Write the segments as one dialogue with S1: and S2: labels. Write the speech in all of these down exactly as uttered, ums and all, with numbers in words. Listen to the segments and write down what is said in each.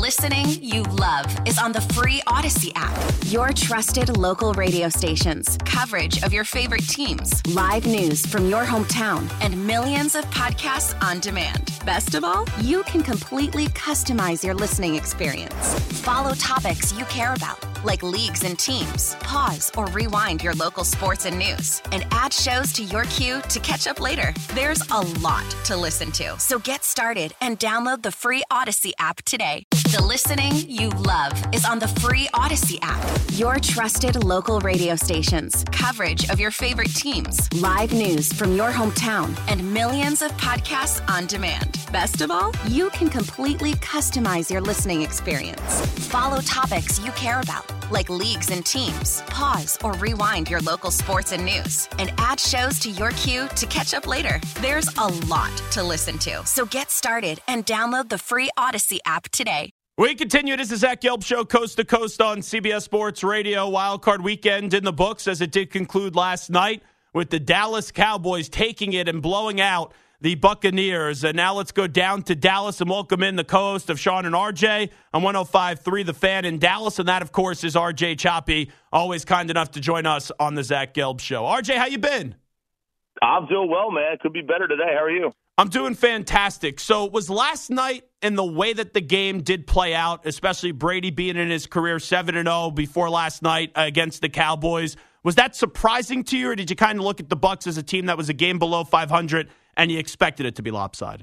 S1: listening you love is on the free Odyssey app. Your trusted local radio stations, coverage of your favorite teams, live news from your hometown, and millions of podcasts on demand. Best of all, you can completely customize your listening experience. Follow topics you care about, like leagues and teams. Pause or rewind your local sports and news, and add shows to your queue to catch up later. There's a lot to listen to, so get started and download the free Odyssey app today. The listening you love is on the free Odyssey app. Your trusted local radio stations, coverage of your favorite teams, live news from your hometown, and millions of podcasts on demand. Best of all, you can completely customize your listening experience. Follow topics you care about, like leagues and teams. Pause or rewind your local sports and news, and add shows to your queue to catch up later. There's a lot to listen to, so get started and download the free Odyssey app today.
S2: We continue. This is Zach Gelb Show, coast to coast on C B S Sports Radio. Wildcard weekend in the books, as it did conclude last night with the Dallas Cowboys taking it and blowing out the Buccaneers. And now let's go down to Dallas and welcome in the co-host of Sean and R J on one oh five point three The Fan in Dallas. And that, of course, is R J Choppy, always kind enough to join us on the Zach Gelb Show. R J, how you been?
S3: I'm doing well, man. Could be better today. How are you?
S2: I'm doing fantastic. So was last night and the way that the game did play out, especially Brady being in his career seven and oh before last night against the Cowboys, was that surprising to you, or did you kind of look at the Bucs as a team that was a game below five hundred and you expected it to be lopsided?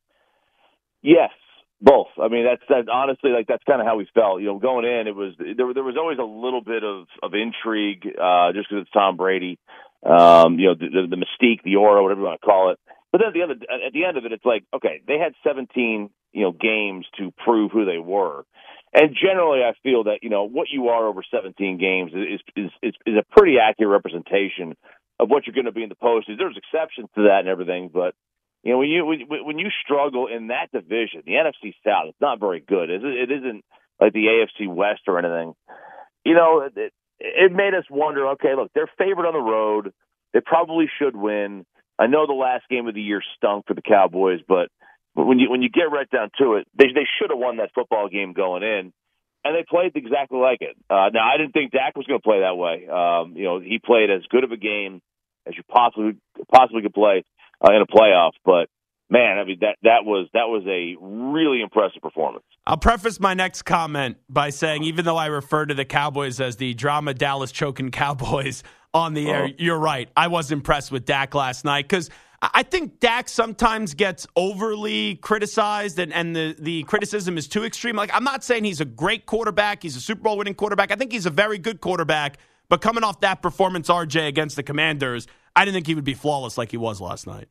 S3: Yes, both. I mean, that's that. Honestly, like that's kind of how we felt. You know, going in, it was there. There was always a little bit of of intrigue, uh, just because it's Tom Brady. Um, you know, the, the, the mystique, the aura, whatever you want to call it. But then at the end of, at the end of it, it's like, okay, they had seventeen, you know, games to prove who they were. And generally, I feel that, you know, what you are over seventeen games is is is, is a pretty accurate representation of what you're going to be in the postseason. There's exceptions to that and everything, but you know, when you when, when you struggle in that division, the N F C South, it's not very good. It, it isn't like the A F C West or anything. You know, it, it made us wonder. Okay, look, they're favored on the road. They probably should win. I know the last game of the year stunk for the Cowboys, but when you when you get right down to it, they they should have won that football game going in, and they played exactly like it. Uh, now, I didn't think Dak was going to play that way. Um, you know, he played as good of a game as you possibly possibly could play uh, in a playoff. But man, I mean that that was that was a really impressive performance.
S2: I'll preface my next comment by saying, even though I refer to the Cowboys as the drama Dallas choking Cowboys on the air, you're right. I was impressed with Dak last night because I think Dak sometimes gets overly criticized and, and the, the criticism is too extreme. Like, I'm not saying he's a great quarterback. He's a Super Bowl winning quarterback. I think he's a very good quarterback. But coming off that performance, R J, against the Commanders, I didn't think he would be flawless like he was last night.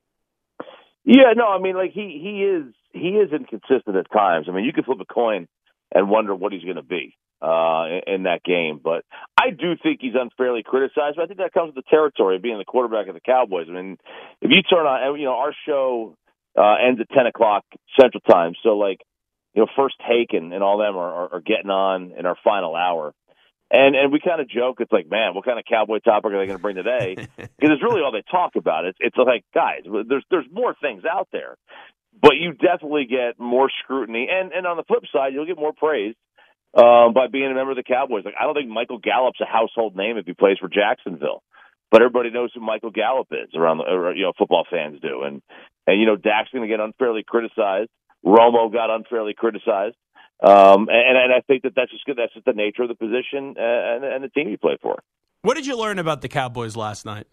S3: Yeah, no, I mean, like he, he is he is inconsistent at times. I mean, you can flip a coin and wonder what he's going to be uh, in, in that game. But I do think he's unfairly criticized. But I think that comes with the territory of being the quarterback of the Cowboys. I mean, if you turn on, you know, our show uh, ends at ten o'clock Central Time. So, like, you know, First Take and, and all them are, are, are getting on in our final hour. And and we kind of joke, it's like, man, what kind of Cowboy topic are they going to bring today? Because it's really all they talk about. It's, it's like, guys, there's there's more things out there. But you definitely get more scrutiny. And, and on the flip side, you'll get more praise um, by being a member of the Cowboys. Like, I don't think Michael Gallup's a household name if he plays for Jacksonville. But everybody knows who Michael Gallup is around the, or, you know, football fans do. And, and you know, Dak's going to get unfairly criticized. Romo got unfairly criticized. Um, and, and I think that that's just good. That's just the nature of the position and, and the team you play for.
S2: What did you learn about the Cowboys last night?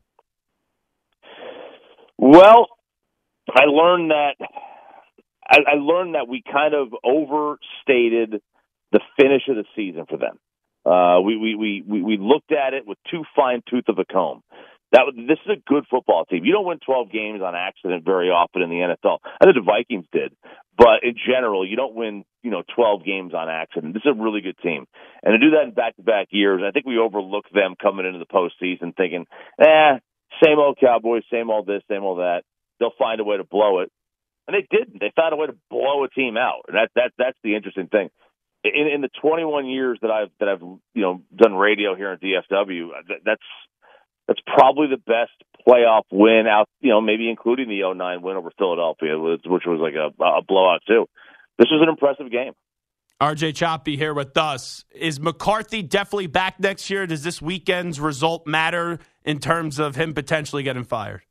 S3: Well, I learned that I, I learned that we kind of overstated the finish of the season for them. Uh, we, we, we, we, we looked at it with too fine tooth of a comb. That this is a good football team. You don't win twelve games on accident very often in the N F L. I think the Vikings did, but in general, you don't win, you know, twelve games on accident. This is a really good team, and to do that in back-to-back years, I think we overlooked them coming into the postseason, thinking, "Eh, same old Cowboys, same old this, same old that. They'll find a way to blow it," and they didn't. They found a way to blow a team out, and that that that's the interesting thing. In, in the twenty-one years that I've that I've you know done radio here at D F W, that, that's That's probably the best playoff win out, you know, maybe including the oh nine win over Philadelphia, which was like a, a blowout too. This was an impressive game.
S2: R J Choppy here with us. Is McCarthy definitely back next year? Does this weekend's result matter in terms of him potentially getting fired?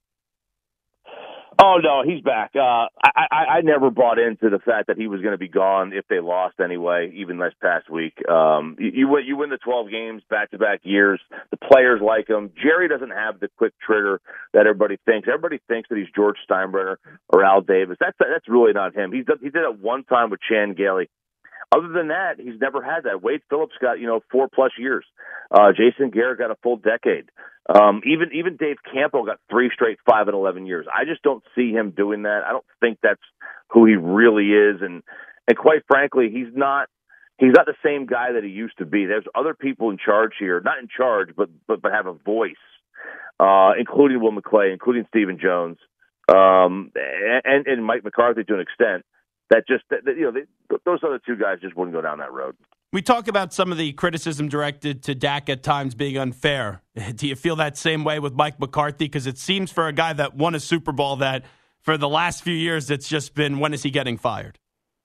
S3: Oh, no, he's back. Uh, I, I, I never bought into the fact that he was going to be gone if they lost anyway, even this past week. Um, you, you, win, you win the twelve games back-to-back years. The players like him. Jerry doesn't have the quick trigger that everybody thinks. Everybody thinks that he's George Steinbrenner or Al Davis. That's that's really not him. He's done, he did it one time with Chan Gailey. Other than that, he's never had that. Wade Phillips got, you know, four-plus years. Uh, Jason Garrett got a full decade. Um, even even Dave Campo got three straight five and eleven years. I just don't see him doing that. I don't think that's who he really is, and and quite frankly, he's not he's not the same guy that he used to be. There's other people in charge here, not in charge, but but, but have a voice, uh, including Will McClay, including Stephen Jones, um, and and Mike McCarthy to an extent. That just that, you know they, those other two guys just wouldn't go down that road.
S2: We talk about some of the criticism directed to Dak at times being unfair. Do you feel that same way with Mike McCarthy? Because it seems for a guy that won a Super Bowl that for the last few years it's just been, when is he getting fired?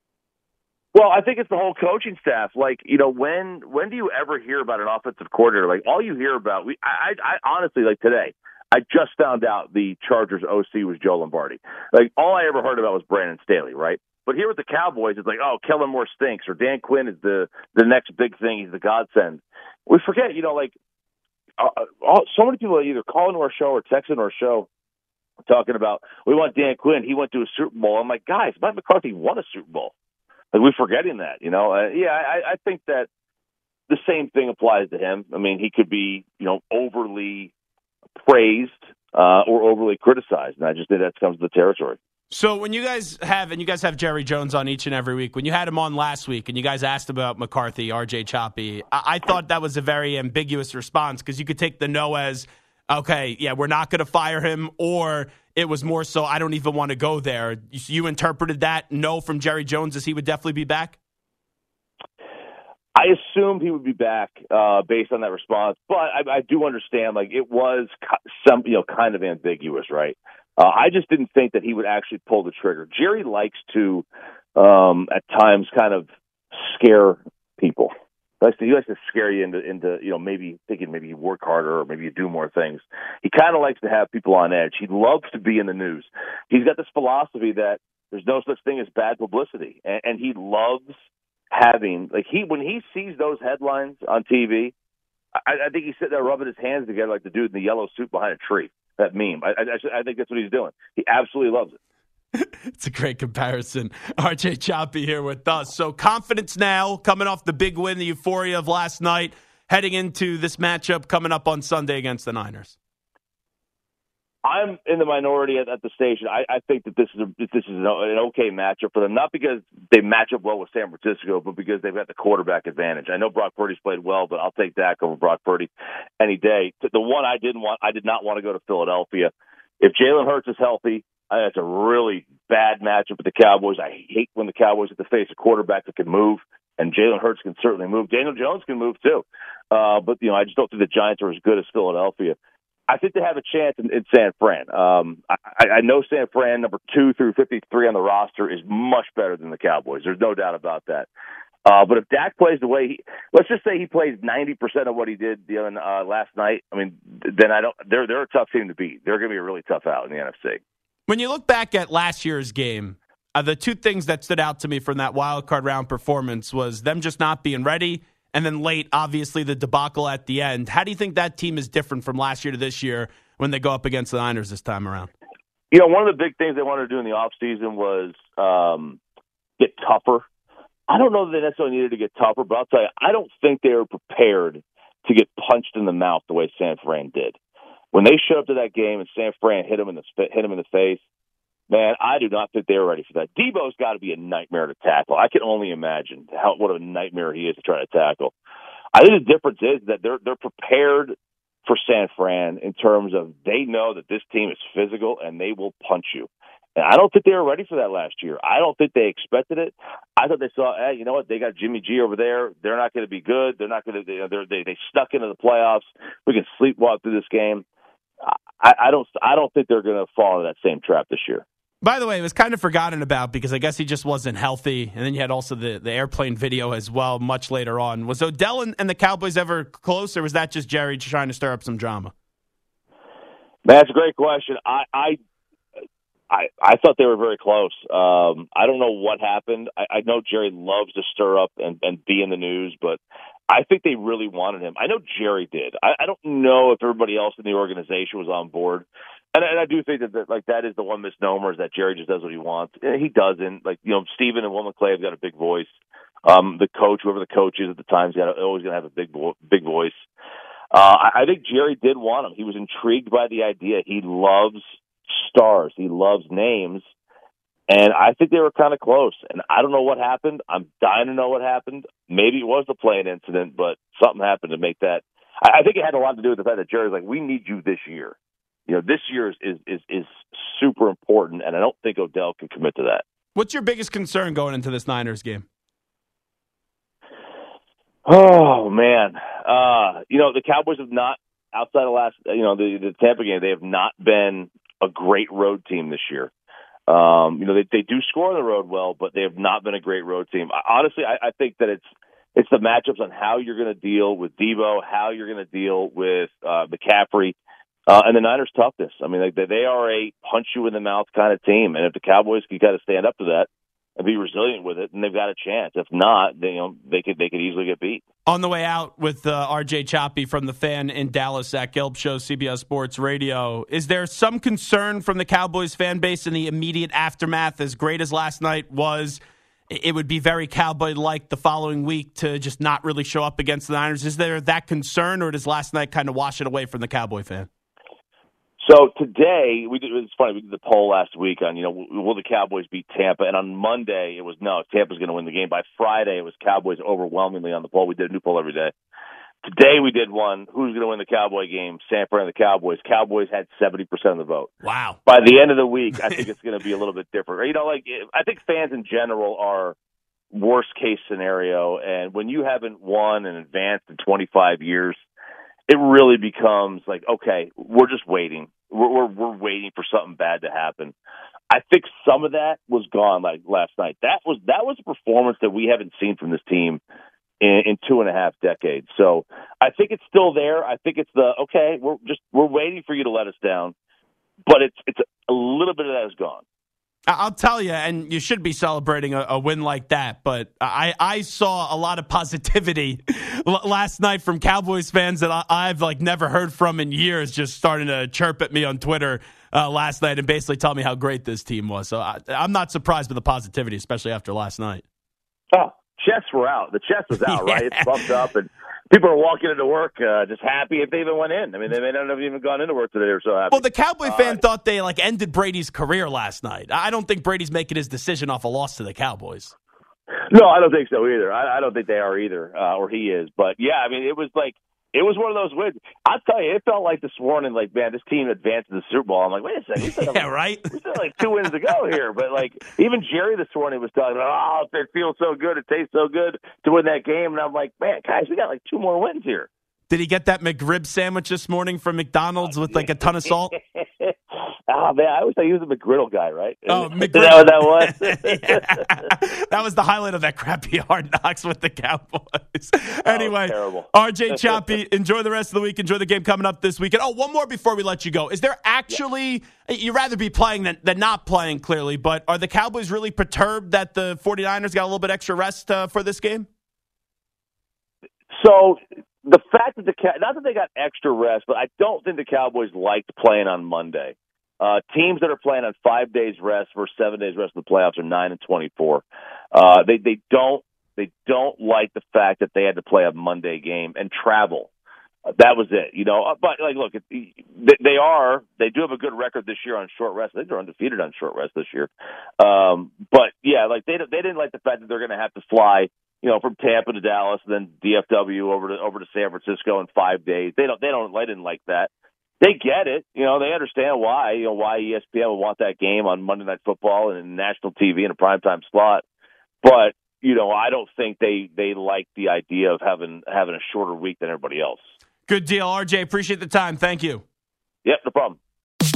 S3: Well, I think it's the whole coaching staff. Like, you know, when when do you ever hear about an offensive coordinator? Like, all you hear about, we I, I, I honestly, like today, I just found out the Chargers O C was Joe Lombardi. Like, all I ever heard about was Brandon Staley, right? But here with the Cowboys, it's like, oh, Kellen Moore stinks, or Dan Quinn is the, the next big thing. He's the godsend. We forget, you know, like, uh, all, so many people are either calling to our show or texting our show talking about, we want Dan Quinn. He went to a Super Bowl. I'm like, guys, Mike McCarthy won a Super Bowl. Like, we're forgetting that, you know. Uh, yeah, I, I think that the same thing applies to him. I mean, he could be, you know, overly praised uh, or overly criticized, and I just think that comes to the territory.
S2: So when you guys have, and you guys have Jerry Jones on each and every week, when you had him on last week and you guys asked about McCarthy, R J Choppy, I, I thought that was a very ambiguous response because you could take the no as, okay, yeah, we're not going to fire him, or it was more so, I don't even want to go there. You, you interpreted that no from Jerry Jones as he would definitely be back?
S3: I assumed he would be back uh, based on that response, but I, I do understand, like, it was some, you know, kind of ambiguous, right? Uh, I just didn't think that he would actually pull the trigger. Jerry likes to, um, at times, kind of scare people. He likes to, he likes to scare you into, into, you know, maybe thinking maybe you work harder or maybe you do more things. He kind of likes to have people on edge. He loves to be in the news. He's got this philosophy that there's no such thing as bad publicity, and, and he loves having, like, he when he sees those headlines on T V, I, I think he's sitting there rubbing his hands together like the dude in the yellow suit behind a tree. That meme. I, I, I think that's what he's doing. He absolutely loves it.
S2: It's a great comparison. R J Choppy here with us. So confidence now, coming off the big win, the euphoria of last night, heading into this matchup coming up on Sunday against the Niners.
S3: I'm in the minority at, at the station. I, I think that this is a, this is an, an okay matchup for them, not because they match up well with San Francisco, but because they've got the quarterback advantage. I know Brock Purdy's played well, but I'll take Dak over Brock Purdy any day. The one I didn't want, I did not want to go to Philadelphia. If Jalen Hurts is healthy, I think that's a really bad matchup with the Cowboys. I hate when the Cowboys have to face a quarterback that can move, and Jalen Hurts can certainly move. Daniel Jones can move too, uh, but you know I just don't think the Giants are as good as Philadelphia. I think they have a chance in, in San Fran. Um, I, I know San Fran, number two through fifty-three on the roster, is much better than the Cowboys. There's no doubt about that. Uh, but if Dak plays the way he, let's just say he plays ninety percent of what he did the other, uh, last night, I mean, then I don't. They're they're a tough team to beat. They're going to be a really tough out in the N F C.
S2: When you look back at last year's game, uh, the two things that stood out to me from that wild card round performance was them just not being ready. And then late, obviously, the debacle at the end. How do you think that team is different from last year to this year when they go up against the Niners this time around?
S3: You know, one of the big things they wanted to do in the offseason was um, get tougher. I don't know that they necessarily needed to get tougher, but I'll tell you, I don't think they were prepared to get punched in the mouth the way San Fran did. When they showed up to that game and San Fran hit them in the hit them in the face, man, I do not think they were ready for that. Debo's got to be a nightmare to tackle. I can only imagine how what a nightmare he is to try to tackle. I think the difference is that they're they're prepared for San Fran in terms of they know that this team is physical and they will punch you. And I don't think they were ready for that last year. I don't think they expected it. I thought they saw, hey, you know what? They got Jimmy G over there. They're not going to be good. They're not going to. They're, they they stuck into the playoffs. We can sleepwalk through this game. I, I don't. I don't think they're going to fall into that same trap this year.
S2: By the way, it was kind of forgotten about because I guess he just wasn't healthy. And then you had also the, the airplane video as well much later on. Was Odell and, and the Cowboys ever close, or was that just Jerry trying to stir up some drama?
S3: Man, that's a great question. I I, I, I thought they were very close. Um, I don't know what happened. I, I know Jerry loves to stir up and, and be in the news, but I think they really wanted him. I know Jerry did. I, I don't know if everybody else in the organization was on board. And, and I do think that, that like that is the one misnomer, is that Jerry just does what he wants. He doesn't. Like, you know, Stephen and Will McClay have got a big voice. Um, the coach, whoever the coach is at the time, is always going to have a big big voice. Uh, I, I think Jerry did want him. He was intrigued by the idea. He loves stars. He loves names. And I think they were kind of close. And I don't know what happened. I'm dying to know what happened. Maybe it was the plane incident, but something happened to make that. I, I think it had a lot to do with the fact that Jerry's like, we need you this year. You know, this year is, is, is, is super important, and I don't think Odell can commit to that.
S2: What's your biggest concern going into this Niners game?
S3: Oh, man. Uh, you know, the Cowboys have not, outside of last, you know, the, the Tampa game, they have not been a great road team this year. Um, you know, they, they do score on the road well, but they have not been a great road team. I, honestly, I, I think that it's it's the matchups on how you're going to deal with Debo, how you're going to deal with uh, McCaffrey. Uh, and the Niners' toughness. I mean, like, they are a punch-you-in-the-mouth kind of team. And if the Cowboys can kind of stand up to that and be resilient with it, then they've got a chance. If not, they, you know, they could they could easily get beat.
S2: On the way out with uh, R J Choppy from the Fan in Dallas, Zach Gelb Show, C B S Sports Radio. Is there some concern from the Cowboys fan base in the immediate aftermath? As great as last night was, it would be very Cowboy-like the following week to just not really show up against the Niners. Is there that concern, or does last night kind of wash it away from the Cowboy fan?
S3: So today, we did, it was funny, we did the poll last week on, you know, will the Cowboys beat Tampa? And on Monday, it was no, Tampa's going to win the game. By Friday, it was Cowboys overwhelmingly on the poll. We did a new poll every day. Today, we did one, who's going to win the Cowboy game? San Fran and the Cowboys. Cowboys had seventy percent of the vote.
S2: Wow.
S3: By the end of the week, I think it's going to be a little bit different. You know, like, I think fans in general are worst-case scenario. And when you haven't won and advanced in twenty-five years, it really becomes like, okay, we're just waiting. We're, we're we're waiting for something bad to happen. I think some of that was gone like last night. That was that was a performance that we haven't seen from this team in, in two and a half decades. So I think it's still there. I think it's the okay. We're just we're waiting for you to let us down, but it's it's a little bit of that is gone.
S2: I'll tell you, and you should be celebrating a, a win like that, but I, I saw a lot of positivity l- last night from Cowboys fans that I, I've like never heard from in years, just starting to chirp at me on Twitter uh, last night and basically tell me how great this team was. So I, I'm not surprised by the positivity, especially after last night.
S3: Oh, chests were out. The chest was out, yeah. Right? It's bumped up, and people are walking into work uh, just happy if they even went in. I mean, they may not have even gone into work today. They were so happy.
S2: Well, the Cowboy
S3: uh,
S2: fan thought they like ended Brady's career last night. I don't think Brady's making his decision off a loss to the Cowboys.
S3: No, I don't think so either. I, I don't think they are either, uh, or he is. But yeah, I mean, it was like it was one of those wins. I'll tell you, it felt like this morning, like, man, this team advanced to the Super Bowl. I'm like, wait a second, we still
S2: yeah,
S3: have,
S2: right.
S3: We still have like two wins to go here. But like, even Jerry this morning was talking about, oh, it feels so good, it tastes so good to win that game. And I'm like, man, guys, we got like two more wins here.
S2: Did he get that McRib sandwich this morning from McDonald's with like a ton of salt?
S3: Oh, man, I always thought he was a McGriddle guy, right?
S2: Oh, McGriddle.
S3: Is that what that was?
S2: Yeah. That was the highlight of that crappy Hard Knocks with the Cowboys. Anyway,
S3: oh,
S2: R J Choppy, enjoy the rest of the week. Enjoy the game coming up this weekend. Oh, one more before we let you go. Is there actually, yeah. you'd rather be playing than, than not playing, clearly, but are the Cowboys really perturbed that the 49ers got a little bit extra rest uh, for this game?
S3: So the fact that the not that they got extra rest, but I don't think the Cowboys liked playing on Monday. Uh, teams that are playing on five days rest versus seven days rest in the playoffs are nine and twenty-four. Uh, they they don't they don't like the fact that they had to play a Monday game and travel. Uh, that was it, you know. But like, look, it, they are they do have a good record this year on short rest. I think they're undefeated on short rest this year. Um, but yeah, like they they didn't like the fact that they're going to have to fly, you know, from Tampa to Dallas, and then D F W over to over to San Francisco in five days. They don't they don't they didn't like that. They get it, you know. They understand why, you know, why E S P N would want that game on Monday Night Football and national T V in a primetime slot. But you know, I don't think they they like the idea of having having a shorter week than everybody else.
S2: Good deal, R J. Appreciate the time. Thank you.
S3: Yep, no problem.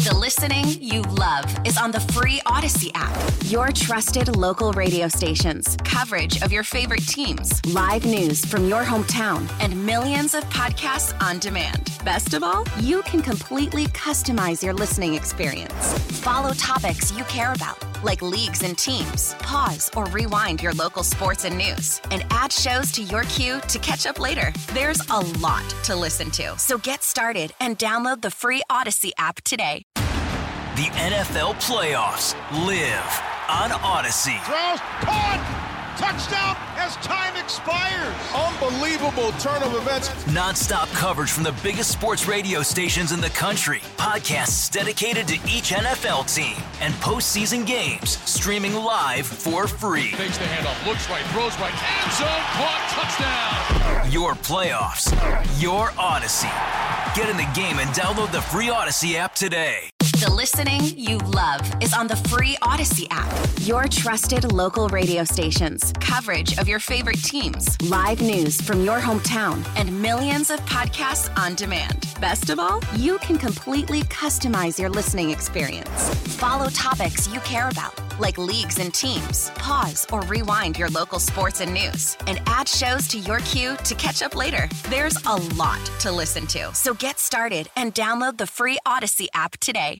S1: The listening you love is on the free Odyssey app. Your trusted local radio stations, coverage of your favorite teams, live news from your hometown, and millions of podcasts on demand. Best of all, you can completely customize your listening experience. Follow topics you care about, like leagues and teams. Pause or rewind your local sports and news, and add shows to your queue to catch up later. There's a lot to listen to, so get started and download the free Odyssey app today.
S4: The N F L playoffs live on Odyssey.
S5: Throws, caught! Touchdown as time expires. Unbelievable turn of events.
S4: Non-stop coverage from the biggest sports radio stations in the country. Podcasts dedicated to each N F L team. And postseason games streaming live for free.
S5: Takes the handoff, looks right, throws right, end zone, caught, touchdown.
S4: Your playoffs, your Odyssey. Get in the game and download the free Odyssey app today.
S1: The listening you love is on the free Odyssey app. Your trusted local radio stations, coverage of your favorite teams, live news from your hometown, and millions of podcasts on demand. Best of all, you can completely customize your listening experience. Follow topics you care about, like leagues and teams. Pause or rewind your local sports and news, and add shows to your queue to catch up later. There's a lot to listen to, so get started and download the free Odyssey app today.